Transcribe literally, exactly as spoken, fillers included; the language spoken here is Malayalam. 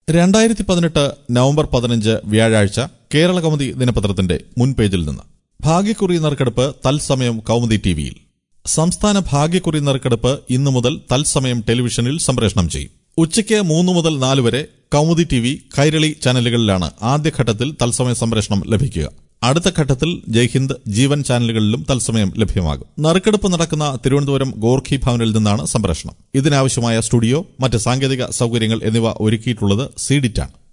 രണ്ടായിരത്തി പതിനെട്ട് നവംബർ പതിനഞ്ച് വ്യാഴാഴ്ച കേരള കൗമുദി ദിനപത്രത്തിന്റെ മുൻപേജിൽ നിന്ന് ഭാഗ്യക്കുറി നറുക്കെടുപ്പ് തത്സമയം കൗമുദി ടിവിയിൽ. സംസ്ഥാന ഭാഗ്യക്കുറി നറുക്കെടുപ്പ് ഇന്നു മുതൽ തത്സമയം ടെലിവിഷനിൽ സംപ്രേഷണം ചെയ്യും. ഉച്ചയ്ക്ക് മൂന്ന് മുതൽ നാല് വരെ കൗമുദി ടിവി, കൈരളി ചാനലുകളിലാണ് ആദ്യഘട്ടത്തിൽ തത്സമയ സംപ്രേഷണം ലഭിക്കുക. അടുത്ത ഘട്ടത്തിൽ ജയ്ഹിന്ദ്, ജീവൻ ചാനലുകളിലും തത്സമയം ലഭ്യമാകും. നറുക്കെടുപ്പ് നടക്കുന്ന തിരുവനന്തപുരം ഗോർഖി ഭവനിൽ നിന്നാണ് സംപ്രേഷണം. ഇതിനാവശ്യമായ സ്റ്റുഡിയോ, മറ്റ് സാങ്കേതിക സൌകര്യങ്ങൾ എന്നിവ ഒരുക്കിയിട്ടുള്ളത് സീഡിറ്റാണ്.